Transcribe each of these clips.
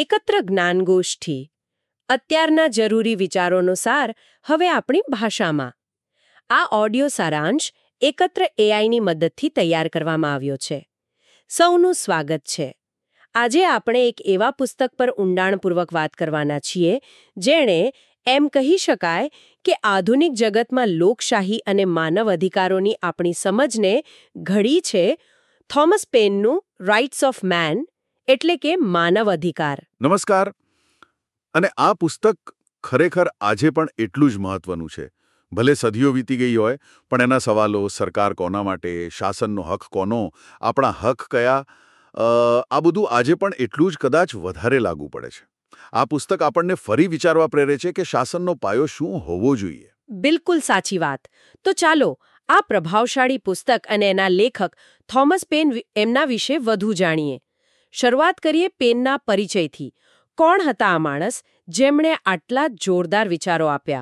એકત્ર જ્ઞાનગોષ્ઠી અત્યારના જરૂરી વિચારોનો સાર હવે આપણી ભાષામાં. આ ઓડિયો સારાંશ એકત્ર એઆઈની મદદથી તૈયાર કરવામાં આવ્યો છે. સૌનું સ્વાગત છે. આજે આપણે એક એવા પુસ્તક પર ઊંડાણપૂર્વક વાત કરવાના છીએ જેણે એમ કહી શકાય કે આધુનિક જગતમાં લોકશાહી અને માનવ અધિકારોની આપણી સમજને ઘડી છે. થોમસ પેનનું રાઇટ્સ ઓફ મેન એટલે કે માનવ અધિકાર. નમસ્કાર. અને આ પુસ્તક ખરેખર આજે પણ એટલું જ મહત્વનું છે. ભલે સદીઓ વીતી ગઈ હોય, પણ એના સવાલો, સરકાર કોના માટે, શાસનનો હક કોનો, આપણા હક કયા, આ બધું આજે પણ એટલું જ કદાચ વધારે લાગુ પડે છે. આ પુસ્તક આપણને ફરી વિચારવા પ્રેરે છે કે શાસનનો પાયો શું હોવો જોઈએ. બિલકુલ સાચી વાત. તો ચાલો આ પ્રભાવશાળી પુસ્તક અને એના લેખક થોમસ પેન એમના વિશે વધુ જાણીએ. શરૂઆત કરીએ પેનના પરિચયથી. કોણ હતા આ માણસ જેમણે આટલા જોરદાર વિચારો આપ્યા?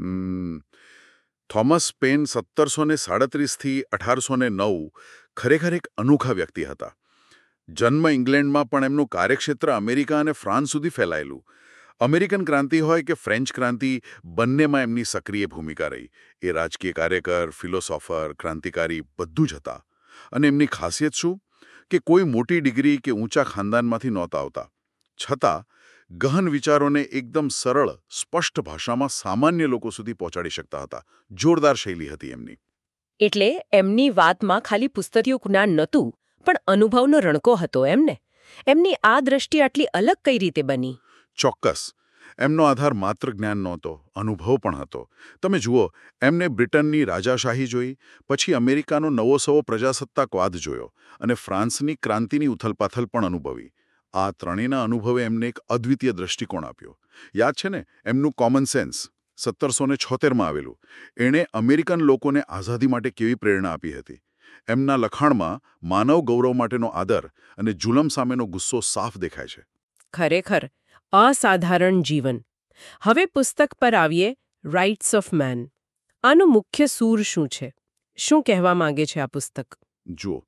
થોમસ પેન 1737થી 1809 ખરેખર એક અનોખા વ્યક્તિ હતા. જન્મ ઇંગ્લેન્ડમાં, પણ એમનું કાર્યક્ષેત્ર અમેરિકા અને ફ્રાન્સ સુધી ફેલાયેલું. અમેરિકન ક્રાંતિ હોય કે ફ્રેન્ચ ક્રાંતિ, બંનેમાં એમની સક્રિય ભૂમિકા રહી. એ રાજકીય કાર્યકર, ફિલોસોફર, ક્રાંતિકારી બધું જ હતા. અને એમની ખાસિયત શું? કે કોઈ મોટી ડિગ્રી કે ઊંચા ખાનદાનમાંથી નહોતા આવતા. છતાં ગહન વિચારોને એકદમ સરળ, સ્પષ્ટ ભાષામાં સામાન્ય લોકો સુધી પહોંચાડી શકતા હતા. જોરદાર શૈલી હતી એમની. એટલે એમની વાતમાં ખાલી પુસ્તકીય જ્ઞાન નહોતું, પણ અનુભવનો રણકો હતો એમને. એમની આ દ્રષ્ટિ આટલી અલગ કઈ રીતે બની? ચોક્કસ. એમનો આધાર માત્ર જ્ઞાન નહોતો, અનુભવ પણ હતો. તમે જુઓ, એમને બ્રિટનની રાજાશાહી જોઈ, પછી અમેરિકાનો નવોસવો પ્રજાસત્તાકવાદ જોયો, અને ફ્રાન્સની ક્રાંતિની ઉથલપાથલ પણ અનુભવી. આ ત્રણેયના અનુભવે એમને એક અદ્વિતીય દ્રષ્ટિકોણ આપ્યો. યાદ છે ને એમનું કોમન સેન્સ? 1776માં આવેલું. એણે અમેરિકન લોકોને આઝાદી માટે કેવી પ્રેરણા આપી હતી. એમના લખાણમાં માનવ ગૌરવ માટેનો આદર અને જુલમ સામેનો ગુસ્સો સાફ દેખાય છે. ખરેખર અસાધારણ જીવન. હવે પુસ્તક પર આવીએ. Rights of man. આનો મુખ્ય સૂર શું છે? શું કહેવા માંગે છે આ પુસ્તક? જુઓ,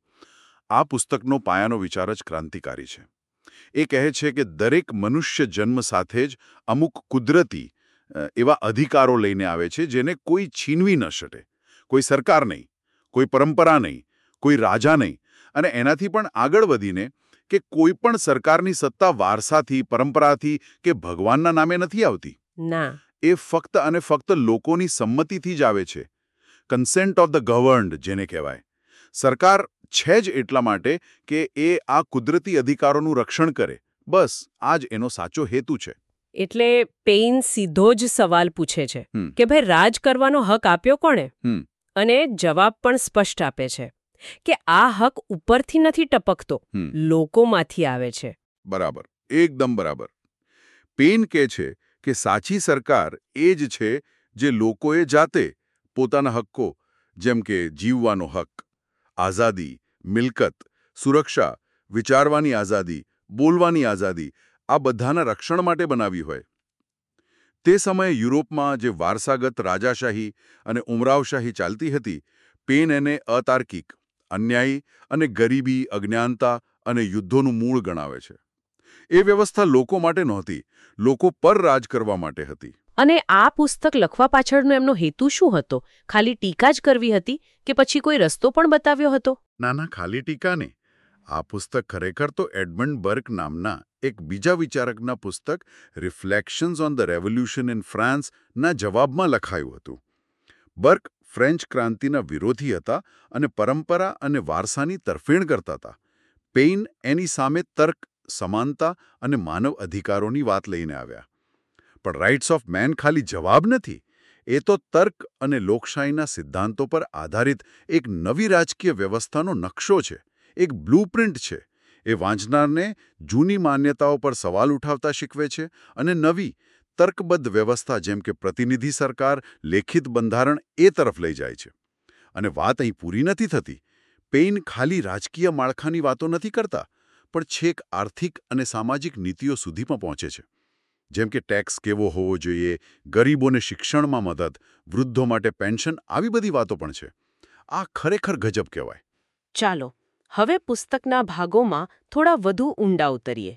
આ પુસ્તકનો પાયાનો વિચાર જ ક્રાંતિકારી છે. એ કહે છે કે દરેક મનુષ્ય જન્મ સાથે જ અમુક કુદરતી એવા અધિકારો લઈને આવે છે જેને કોઈ છીનવી ન શકે. કોઈ સરકાર નહીં, કોઈ પરંપરા નહીં, કોઈ રાજા નહીં, અને એનાથી પણ આગળ વધીને કે કોઈ પણ સરકારની સત્તા વારસાથી, પરંપરાથી કે ભગવાનના નામે નથી આવતી. ના, એ ફક્ત અને ફક્ત લોકોની સંમતિથી જ આવે છે. કન્સેન્ટ ઓફ ધ ગવર્ન્ડ જેને કહેવાય. સરકાર છે જ એટલા માટે કે એ આ કુદરતી અધિકારોનું રક્ષણ કરે. બસ આ જ એનો સાચો હેતુ છે. એટલે પેઇન સીધો જ સવાલ પૂછે છે કે ભાઈ રાજ કરવાનો હક આપ્યો કોણે? અને જવાબ પણ સ્પષ્ટ આપે છે કે આ હક ઉપરથી નથી ટપકતો, લોકોમાંથી આવે છે. બરાબર, એકદમ બરાબર. પેન કહે છે કે સાચી સરકાર એ જ છે જે લોકોએ જાતે પોતાના હક્કો, જેમ કે જીવવાનો હક, આઝાદી, મિલકત, સુરક્ષા, વિચારવાની આઝાદી, બોલવાની આઝાદી, આ બધાના રક્ષણ માટે બનાવી હોય. તે સમયે યુરોપમાં જે વારસાગત રાજાશાહી અને ઉમરાવશાહી ચાલતી હતી, પેન એને અતાર્કિક, અન્યાયી અને ગરીબી, અજ્ઞાનતા અને યુદ્ધોનું મૂળ ગણાવે છે. એ વ્યવસ્થા લોકો માટે નહોતી, લોકો પર રાજ કરવા માટે હતી. અને આ પુસ્તક લખવા પાછળનો એમનો હેતુ શું હતો? ખાલી ટીકા જ કરવી હતી કે પછી કોઈ રસ્તો પણ બતાવ્યો હતો? ના, ખાલી ટીકા નહીં. આ પુસ્તક ખરેખર તો એડમંડ બર્ક નામના એક બીજા વિચારકના પુસ્તક reflections on the revolution in France ના જવાબમાં લખાયું હતું. બર્ક ફ્રેન્ચ ક્રાંતિના વિરોધી હતા અને પરંપરા અને વારસાની તરફેણ કરતા હતા. પેઇન એની સામે તર્ક, સમાનતા અને માનવ અધિકારોની વાત લઈને આવ્યા. પણ રાઇટ્સ ઓફ મેન ખાલી જવાબ નથી. એ તો તર્ક અને લોકશાહીના સિદ્ધાંતો પર આધારિત એક નવી રાજકીય વ્યવસ્થાનો નકશો છે, એક બ્લુપ્રિન્ટ છે. એ વાંચનારને જૂની માન્યતાઓ પર સવાલ ઉઠાવતા શીખવે છે અને નવી, તર્કબદ્ધ વ્યવસ્થા જેમ કે પ્રતિનિધિ સરકાર, લેખિત બંધારણ એ તરફ લઈ જાય છે. અને વાત અહીં પૂરી નથી થતી. પેઇન ખાલી રાજકીય માળખાની વાતો નથી કરતા, પણ છેક આર્થિક અને સામાજિક નીતિઓ સુધી પણ પહોંચે છે. જેમ કે ટેક્સ કેવો હોવો જોઈએ, ગરીબોને શિક્ષણમાં મદદ, વૃદ્ધો માટે પેન્શન, આવી બધી વાતો પણ છે. આ ખરેખર ગજબ કહેવાય. ચાલો હવે પુસ્તકના ભાગોમાં થોડા વધુ ઊંડા ઉતરીએ.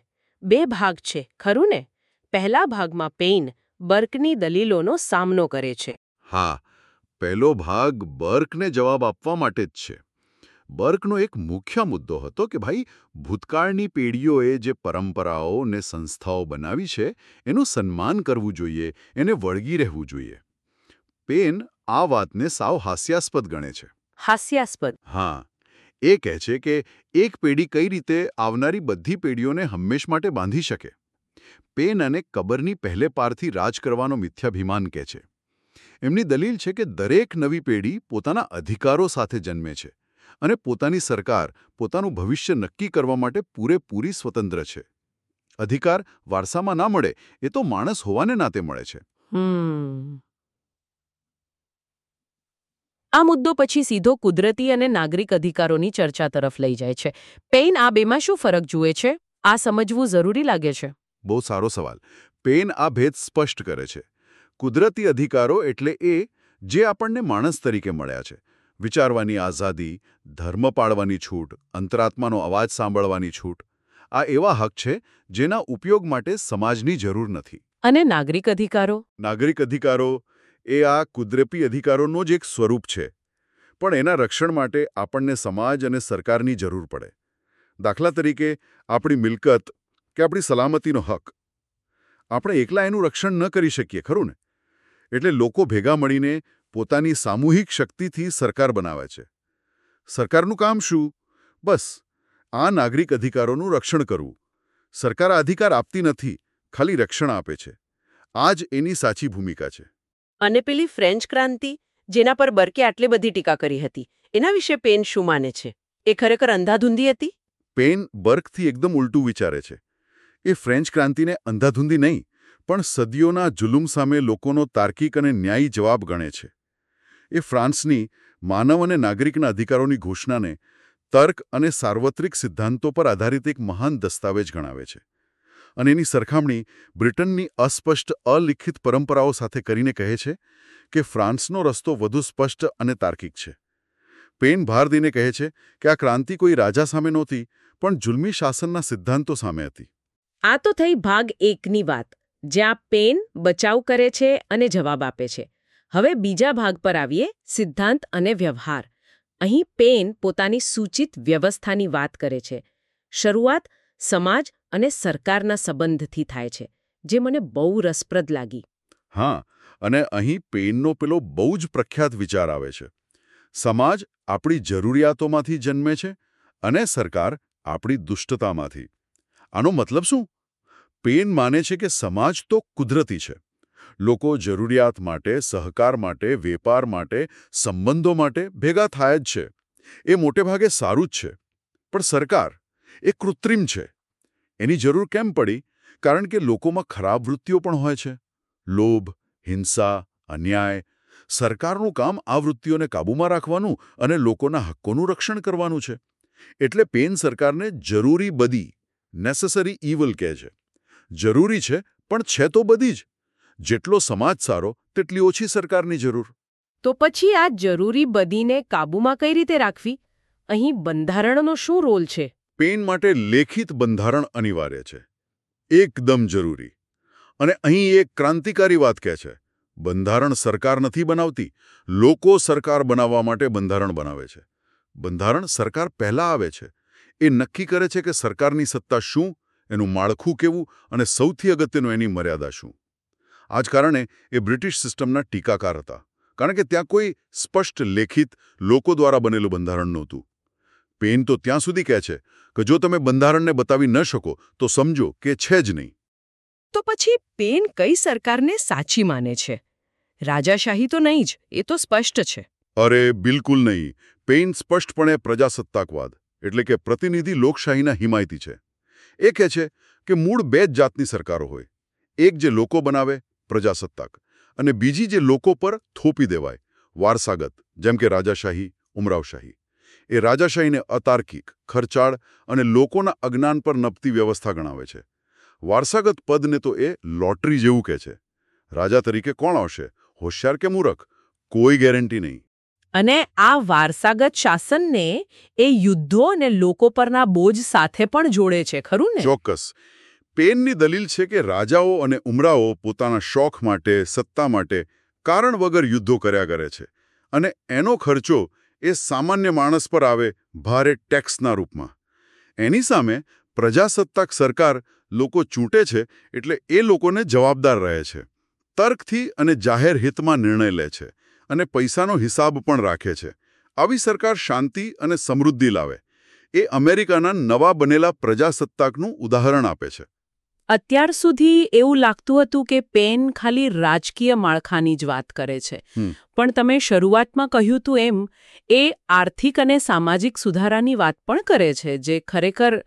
2 ભાગ છે ખરું ને? પહેલા ભાગમાં પેઇન બર્કની દલીલોનો સામનો કરે છે. હા, પહેલો ભાગ બર્કને જવાબ આપવા માટે જ છે. બર્કનો એક મુખ્ય મુદ્દો હતો કે ભાઈ, ભૂતકાળની પેઢીઓએ જે પરંપરાઓ ને સંસ્થાઓ બનાવી છે એનું સન્માન કરવું જોઈએ, એને વળગી રહેવું જોઈએ. પેન આ વાતને સાવ હાસ્યાસ્પદ ગણે છે. હાસ્યાસ્પદ. હા, એ કહે છે કે એક પેઢી કઈ રીતે આવનારી બધી પેઢીઓને હંમેશ માટે બાંધી શકે. પેન અને કબરની પહેલે પારથી રાજ કરવાનો મિથ્યાભિમાન કહે છે. એમની દલીલ છે કે દરેક નવી પેઢી પોતાના અધિકારો સાથે જન્મે છે અને પોતાની સરકાર પોતાનું ભવિષ્ય નક્કી કરવા માટે પૂરેપૂરી સ્વતંત્ર છે. અધિકાર વારસામાં ના મળે, એ તો માણસ હોવાને નાતે મળે છે. આ મુદ્દો પછી સીધો કુદરતી અને નાગરિક અધિકારોની ચર્ચા તરફ લઈ જાય છે. પેઇન આ બેમાં શું ફરક જુએ છે? આ સમજવું જરૂરી લાગે છે. બહુ સારો સવાલ. પેન આ ભેદ સ્પષ્ટ કરે છે. કુદરતી અધિકારો એટલે એ જે આપણને માણસ તરીકે મળ્યા છે. વિચારવાની આઝાદી, ધર્મ પાળવાની છૂટ, અંતરાત્માનો અવાજ સાંભળવાની છૂટ. આ એવા હક છે જેના ઉપયોગ માટે સમાજની જરૂર નથી. અને નાગરિક અધિકારો? નાગરિક અધિકારો એ આ કુદરતી અધિકારોનો જ એક સ્વરૂપ છે. પણ એના રક્ષણ માટે આપણને સમાજ અને સરકારની જરૂર પડે. દાખલા તરીકે, આપણી મિલકત કે આપણી સલામતીનો હક. આપણે એકલા એનું રક્ષણ ન કરી શકીએ, ખરું ને? એટલે લોકો ભેગા મળીને પોતાની સામૂહિક શક્તિથી સરકાર બનાવે છે. સરકારનું કામ શું? બસ આ નાગરિક અધિકારોનું રક્ષણ કરવું. સરકાર આ અધિકાર આપતી નથી, ખાલી રક્ષણ આપે છે. આ જ એની સાચી ભૂમિકા છે. અને પેલી ફ્રેન્ચ ક્રાંતિ, જેના પર બર્કે આટલી બધી ટીકા કરી હતી, એના વિશે પેન શું માને છે? એ ખરેખર અંધાધૂંધી હતી? પેન બર્કથી એકદમ ઉલટું વિચારે છે. એ ફ્રેન્ચ ક્રાંતિને અંધાધૂંધી નહીં, પણ સદીઓના જુલુમ સામે લોકોનો તાર્કિક અને ન્યાયી જવાબ ગણે છે. એ ફ્રાન્સની માનવ અને નાગરિકના અધિકારોની ઘોષણાને તર્ક અને સાર્વત્રિક સિદ્ધાંતો પર આધારિત એક મહાન દસ્તાવેજ ગણાવે છે. અને એની સરખામણી બ્રિટનની અસ્પષ્ટ અલિખિત પરંપરાઓ સાથે કરીને કહે છે કે ફ્રાન્સનો રસ્તો વધુ સ્પષ્ટ અને તાર્કિક છે. પેન ભાર દઈને કહે છે કે આ ક્રાંતિ કોઈ રાજા સામે નહોતી, પણ જુલ્મી શાસનના સિદ્ધાંતો સામે હતી. આ તો થઈ ભાગ 1ની વાત, જ્યાં પેન બચાવ કરે છે અને જવાબ આપે છે. હવે બીજા ભાગ પર આવીએ, સિદ્ધાંત અને વ્યવહાર. અહીં પેન પોતાની સૂચિત વ્યવસ્થાની વાત કરે છે. શરૂઆત સમાજ અને સરકારના સંબંધથી થાય છે, જે મને બહુ રસપ્રદ લાગી. હા, અને અહીં પેનનો પેલો બહુ જ પ્રખ્યાત વિચાર આવે છે. સમાજ આપણી જરૂરિયાતોમાંથી જન્મે છે અને સરકાર આપણી દુષ્ટતામાંથી. આનો મતલબ શું? પેન માને છે કે સમાજ તો કુદરતી છે. લોકો જરૂરિયાત માટે, સહકાર માટે, વેપાર માટે, સંબંધો માટે ભેગા થાય જ છે. એ મોટે ભાગે સારું જ છે. પણ સરકાર એ કૃત્રિમ છે. એની જરૂર કેમ પડી? કારણ કે લોકોમાં ખરાબ વૃત્તિઓ પણ હોય છે. લોભ, હિંસા, અન્યાય. સરકારનું કામ આ વૃત્તિઓને કાબૂમાં રાખવાનું અને લોકોના હક્કોનું રક્ષણ કરવાનું છે. એટલે પેન સરકારને જરૂરી બદી, નેસેસરી ઇવલ કહે છે. જરૂરી છે, પણ છે તો બધી જ. જેટલો સમાજ સારો, તેટલી ઓછી સરકારની જરૂર. તો પછી આ જરૂરી બદીને કાબૂમાં કઈ રીતે રાખવી? અહીં બંધારણનો શું રોલ છે? પેન માટે લેખિત બંધારણ અનિવાર્ય છે. એકદમ જરૂરી. અને અહીં એક ક્રાંતિકારી વાત કહે છે. બંધારણ સરકાર નથી બનાવતી, લોકો સરકાર બનાવવા માટે બંધારણ બનાવે છે. બંધારણ સરકાર પહેલા આવે છે. એ નક્કી કરે છે કે સરકારની સત્તા શું, એનું માળખું કેવું અને સૌથી અગત્યનું એની મર્યાદા શું. આ જ કારણે એ બ્રિટિશ સિસ્ટમના ટીકાકાર હતા. કારણ કે ત્યાં કોઈ સ્પષ્ટ લેખિત લોકો દ્વારા બનેલું બંધારણ નહોતું. પેન તો ત્યાં સુધી કહે છે કે જો તમે બંધારણને બતાવી ન શકો તો સમજો કે છે જ નહીં. તો પછી પેન કઈ સરકારને સાચી માને છે? રાજાશાહી તો નહીં જ, એ તો સ્પષ્ટ છે. અરે બિલકુલ નહીં. પેન સ્પષ્ટપણે પ્રજાસત્તાકવાદ એટલે કે પ્રતિનિધિ લોકશાહીના હિમાયતી છે. એ કહે છે કે મૂળ 2 જ જાતની સરકારો હોય. એક જે લોકો બનાવે, પ્રજાસત્તાક, અને બીજી જે લોકો પર થોપી દેવાય, વારસાગત, જેમ કે રાજાશાહી, ઉમરાવશાહી. એ રાજાશાહીને અતાર્કિક, ખર્ચાળ અને લોકોના અજ્ઞાન પર નપતી વ્યવસ્થા ગણાવે છે. વારસાગત પદને તો એ લોટરી જેવું કહે છે. રાજા તરીકે કોણ આવશે, હોશિયાર કે મૂરખ? કોઈ ગેરંટી નહીં. અને આ વારસાગત શાસનને એ યુદ્ધો અને લોકો પરના બોજ સાથે પણ જોડે છે, ખરું ને? ચોક્કસ. પેનની દલીલ છે કે રાજાઓ અને ઉમરાઓ પોતાના શોખ માટે, સત્તા માટે કારણ વગર યુદ્ધો કર્યા કરે છે અને એનો ખર્ચો એ સામાન્ય માણસ પર આવે ભારે ટેક્સના રૂપમાં. એની સામે પ્રજાસત્તાક સરકાર લોકો ચૂંટે છે એટલે એ લોકોને જવાબદાર રહે છે. તર્કથી અને જાહેર હિતમાં નિર્ણય લે છે અને પૈસાનો હિસાબ પણ રાખે છે. આવી સરકાર શાંતિ અને સમૃદ્ધિ લાવે. એ અમેરિકાના નવા બનેલા પ્રજાસત્તાકનું ઉદાહરણ આપે છે. અત્યાર સુધી એવું લાગતું હતું કે પેન ખાલી રાજકીય માળખાની જ વાત કરે છે, પણ તમે શરૂઆતમાં કહ્યું હતું એમ એ આર્થિક અને સામાજિક સુધારાની વાત પણ કરે છે, જે ખરેખર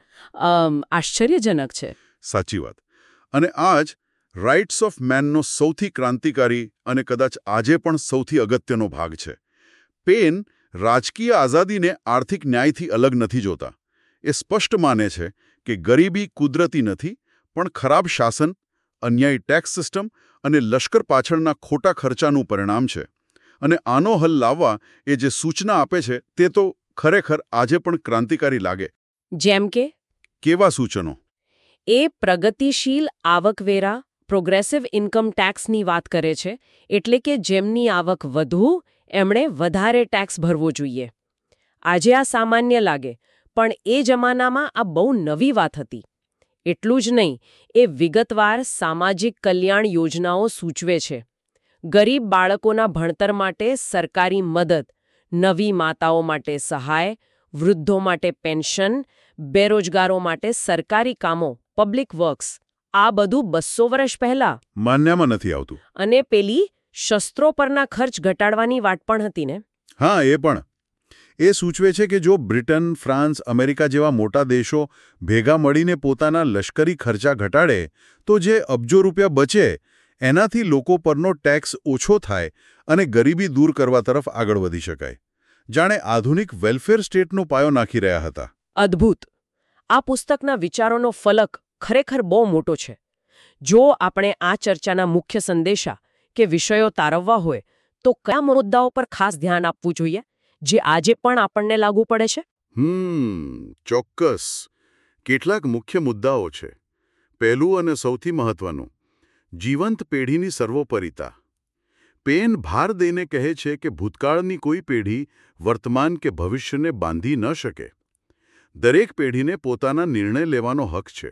આશ્ચર્યજનક છે. સાચી વાત. અને આ જ રાઇટ્સ ઓફ મેનનો સૌથી ક્રાંતિકારી અને કદાચ આજે પણ સૌથી અગત્યનો ભાગ છે. પેન રાજકીય આઝાદીને આર્થિક ન્યાયથી અલગ નથી જોતા. એ સ્પષ્ટ માને છે કે ગરીબી કુદરતી નથી, પણ ખરાબ શાસન, અન્યાયી ટેક્સ સિસ્ટમ અને લશ્કર પાછળના ખોટા ખર્ચાનું પરિણામ છે. અને આનો હલ લાવવા એ જે સૂચના આપે છે તે તો ખરેખર આજે પણ ક્રાંતિકારી લાગે. જેમ કે કેવા સૂચનો? એ પ્રગતિશીલ આવકવેરા, પ્રોગ્રેસિવ ઇન્કમ ટેક્સની વાત કરે છે, એટલે કે જેમની આવક વધુ એમણે વધારે ટેક્સ ભરવો જોઈએ. આજે આ સામાન્ય લાગે, પણ એ જમાનામાં આ બહુ નવી વાત હતી. એટલું જ નહીં, એ વિગતવાર સામાજિક કલ્યાણ યોજનાઓ સૂચવે છે. ગરીબ બાળકોના ભણતર માટે સરકારી મદદ, નવી માતાઓ માટે સહાય, વૃદ્ધો માટે પેન્શન, બેરોજગારો માટે સરકારી કામો, પબ્લિક વર્ક્સ, આ બધું 200 વર્ષ પહેલા માન્યામાં નથી આવતું. અને પેલી શસ્ત્રો પરના ખર્ચ ઘટાડવાની વાત પણ હતી ને? હા, એ પણ. એ સૂચવે છે કે જો બ્રિટન, ફ્રાન્સ, અમેરિકા જેવા મોટા દેશો ભેગા મળીને પોતાના લશ્કરી ખર્ચા ઘટાડે તો જે અબજો રૂપિયા બચે એનાથી લોકો પરનો ટેક્સ ઓછો થાય અને ગરીબી દૂર કરવા તરફ આગળ વધી શકાય. જાણે આધુનિક વેલફેર સ્ટેટનો પાયો નાખી રહ્યા હતા. અદ્ભુત. આ પુસ્તકના વિચારોનો ફલક ખરેખર બહુ મોટો છે. જો આપણે આ ચર્ચાના મુખ્ય સંદેશા કે વિષયો તારવવા હોય તો કયા મુદ્દાઓ પર ખાસ ધ્યાન આપવું જોઈએ, જે આજે પણ આપણને લાગુ પડે છે? ચોક્કસ. કેટલાક મુખ્ય મુદ્દાઓ છે. પહેલું અને સૌથી મહત્વનું, જીવંત પેઢીની સર્વોપરિતા. પેન ભાર દઈને કહે છે કે ભૂતકાળની કોઈ પેઢી વર્તમાન કે ભવિષ્યને બાંધી ન શકે. દરેક પેઢીને પોતાના નિર્ણય લેવાનો હક છે.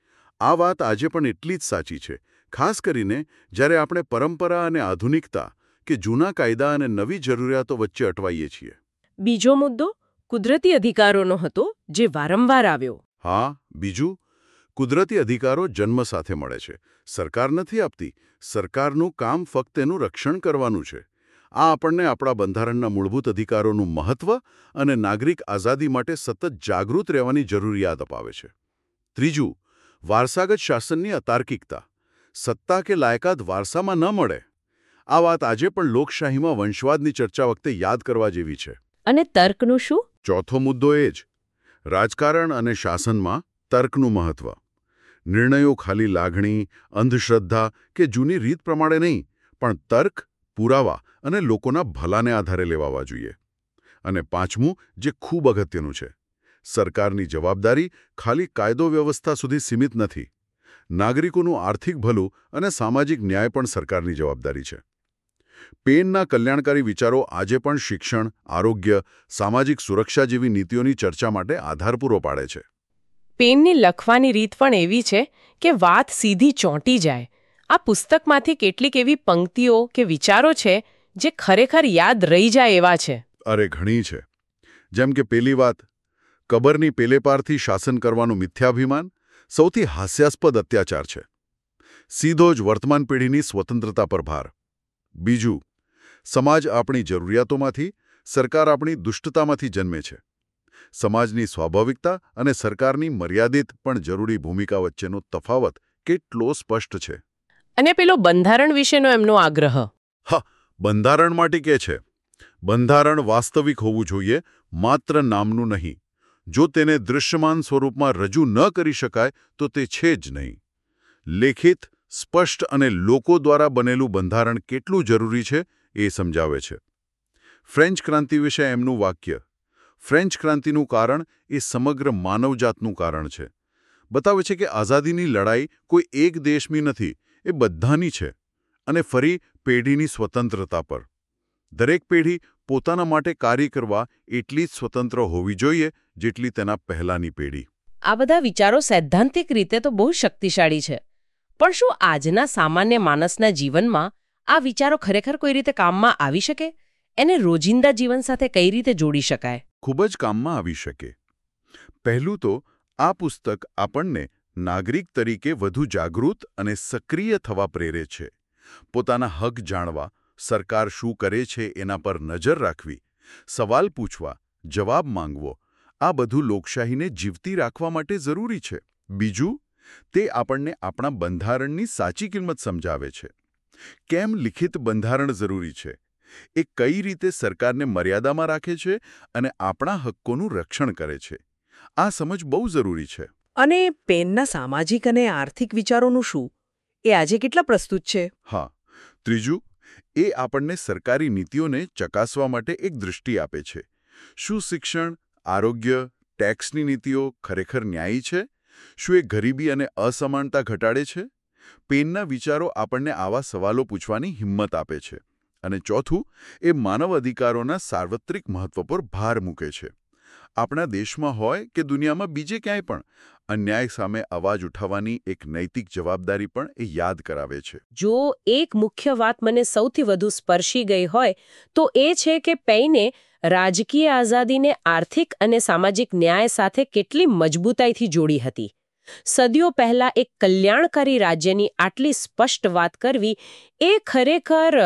આ વાત આજે પણ એટલી જ સાચી છે, ખાસ કરીને જ્યારે આપણે પરંપરા અને આધુનિકતા કે જૂના કાયદા અને નવી જરૂરિયાતો વચ્ચે અટવાઈએ છીએ. બીજો મુદ્દો કુદરતી અધિકારોનો હતો, જે વારંવાર આવ્યો. હા, બીજું, કુદરતી અધિકારો જન્મ સાથે મળે છે. સરકાર નથી આપતી. સરકારનું કામ ફક્ત એનું રક્ષણ કરવાનું છે. આ આપણને આપણા બંધારણના મૂળભૂત અધિકારોનું મહત્વ અને નાગરિક આઝાદી માટે સતત જાગૃત રહેવાની જરૂરિયાત અપાવે છે. ત્રીજું, વારસાગત શાસનની અતાર્કિકતા. સત્તા કે લાયકાત વારસામાં ન મળે. આ વાત આજે પણ લોકશાહીમાં વંશવાદની ચર્ચા વખતે યાદ કરવા જેવી છે. અને તર્કનું શું? ચોથો મુદ્દો એ જ. રાજકારણ અને શાસનમાં તર્કનું મહત્વ. નિર્ણયો ખાલી લાગણી, અંધશ્રદ્ધા કે જૂની રીત પ્રમાણે નહીં, પણ તર્ક, પુરાવા અને લોકોના ભલાને આધારે લેવાવા જોઈએ. અને પાંચમું, જે ખૂબ અગત્યનું છે, સરકારની જવાબદારી ખાલી કાયદો વ્યવસ્થા સુધી સીમિત નથી. નાગરિકોનું આર્થિક ભલું અને સામાજિક ન્યાય પણ સરકારની જવાબદારી છે. પેનના કલ્યાણકારી વિચારો આજે પણ શિક્ષણ, આરોગ્ય, સામાજિક સુરક્ષા જેવી નીતિઓની ચર્ચા માટે આધાર પૂરો પાડે છે. પેનની લખવાની રીત પણ એવી છે કે વાત સીધી ચોંટી જાય. આ પુસ્તકમાંથી કેટલીક એવી પંક્તિઓ કે વિચારો છે જે ખરેખર યાદ રહી જાય એવા છે. અરે ઘણી છે. જેમ કે પેલી વાત, કબરની પેલે પારથી શાસન કરવાનું મિથ્યાભિમાન સૌથી હાસ્યાસ્પદ અત્યાચાર છે. સીધો જ વર્તમાન પેઢીની સ્વતંત્રતા પર ભાર. બીજું, સમાજ આપણી જરૂરિયાતોમાંથી, સરકાર આપણી દુષ્ટતામાંથી જન્મે છે. સમાજની સ્વાભાવિકતા અને સરકારની મર્યાદિત પણ જરૂરી ભૂમિકા વચ્ચેનો તફાવત કેટલો સ્પષ્ટ છે. અને પેલો બંધારણ વિશેનો એમનો આગ્રહ. હા, બંધારણ માટે કે છે, બંધારણ વાસ્તવિક હોવું જોઈએ, માત્ર નામનું નહીં. જો તેને દૃશ્યમાન સ્વરૂપમાં રજૂ ન કરી શકાય તો તે છે જ નહીં. લેખિત, સ્પષ્ટ અને લોકો દ્વારા બનેલું બંધારણ કેટલું જરૂરી છે એ સમજાવે છે. ફ્રેન્ચ ક્રાંતિ વિશે એમનું વાક્ય, ફ્રેન્ચ ક્રાંતિનું કારણ એ સમગ્ર માનવજાતનું કારણ છે. બતાવે છે કે આઝાદીની લડાઈ કોઈ એક દેશની નથી, એ બધાની છે. અને ફરી પેઢીની સ્વતંત્રતા પર. દરેક પેઢી પોતાના માટે કાર્ય કરવા એટલી જ સ્વતંત્ર હોવી જોઈએ જેટલી તેના પહેલાની પેઢી. આ બધા વિચારો સૈદ્ધાંતિક રીતે તો બહુ શક્તિશાળી છે, પણ શું આજના સામાન્ય માણસના જીવનમાં આ વિચારો ખરેખર કોઈ રીતે કામમાં આવી શકે? એને રોજિંદા જીવન સાથે કઈ રીતે જોડી શકાય? ખૂબ જ કામમાં આવી શકે. પહેલું તો આ પુસ્તક આપણને નાગરિક તરીકે વધુ જાગૃત અને સક્રિય થવા પ્રેરે છે. પોતાના હક જાણવા, સરકાર શું કરે છે એના પર નજર રાખવી, સવાલ પૂછવા, જવાબ માંગવો, આ બધું લોકશાહીને જીવતી રાખવા માટે જરૂરી છે. બીજું, તે આપણને આપણા બંધારણની સાચી કિંમત સમજાવે છે. કેમ લિખિત બંધારણ જરૂરી છે, એ કઈ રીતે સરકારને મર્યાદામાં રાખે છે અને આપણા હક્કોનું રક્ષણ કરે છે, આ સમજ બહુ જરૂરી છે. અને પેનના સામાજિક અને આર્થિક વિચારોનું શું? એ આજે કેટલા પ્રસ્તુત છે? હા. ત્રીજું, એ આપણને સરકારી નીતિઓને ચકાસવા માટે એક દૃષ્ટિ આપે છે. શું શિક્ષણ, આરોગ્ય, ટેક્સની નીતિઓ ખરેખર ન્યાયી છે? શું એ ગરીબી અને અસમાનતા ઘટાડે છે? પેનના વિચારો આપણને આવા સવાલો પૂછવાની હિંમત આપે છે. અને ચોથું, એ માનવ અધિકારોના સાર્વત્રિક મહત્વ પર ભાર મૂકે છે. આપણા દેશમાં હોય કે દુનિયામાં બીજે ક્યાંય પણ અન્યાય સામે અવાજ ઉઠાવવાની એક નૈતિક જવાબદારી પણ એ યાદ કરાવે છે. જો એક મુખ્ય વાત મને સૌથી વધુ સ્પર્શી ગઈ હોય તો એ છે કે પેઇને રાજકીય આઝાદીને આર્થિક અને સામાજિક ન્યાય સાથે કેટલી મજબૂતાઈથી જોડી હતી. સદીઓ પહેલા એક કલ્યાણકારી રાજ્યની આટલી સ્પષ્ટ વાત કરવી એ ખરેખર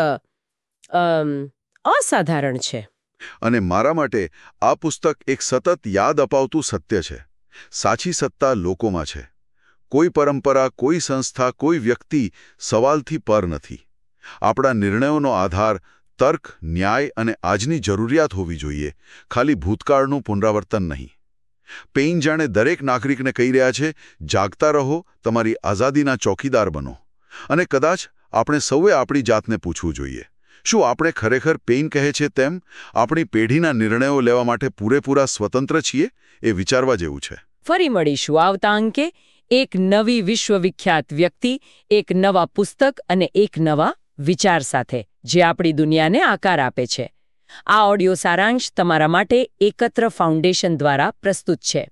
અસાધારણ છે. અને મારા માટે આ પુસ્તક એક સતત યાદ અપાવતું સત્ય છે. સાચી સત્તા લોકોમાં છે. કોઈ પરંપરા, કોઈ સંસ્થા, કોઈ વ્યક્તિ સવાલથી પર નથી. આપણા નિર્ણયોનો આધાર તર્ક, ન્યાય અને આજની જરૂરિયાત હોવી જોઈએ, ખાલી ભૂતકાળનું પુનરાવર્તન નહીં. પેઇન જાણે દરેક નાગરિકને કહી રહ્યા છે, જાગતા રહો, તમારી આઝાદીના ચોકીદાર બનો. અને કદાચ આપણે સૌએ આપણી જાતને પૂછવું જોઈએ, શું આપણે ખરેખર પેઇન કહે છે તેમ આપણી પેઢીના નિર્ણયો લેવા માટે પૂરેપૂરા સ્વતંત્ર છીએ? એ વિચારવા જેવું છે. ફરી મળીશું આવતા અંકે એક નવી વિશ્વવિખ્યાત વ્યક્તિ, એક નવા પુસ્તક અને એક નવા વિચાર સાથે, જે આપણી દુનિયાને આકાર આપે છે. આ ઓડિયો સારાંશ તમારા માટે એકત્ર ફાઉન્ડેશન દ્વારા પ્રસ્તુત છે.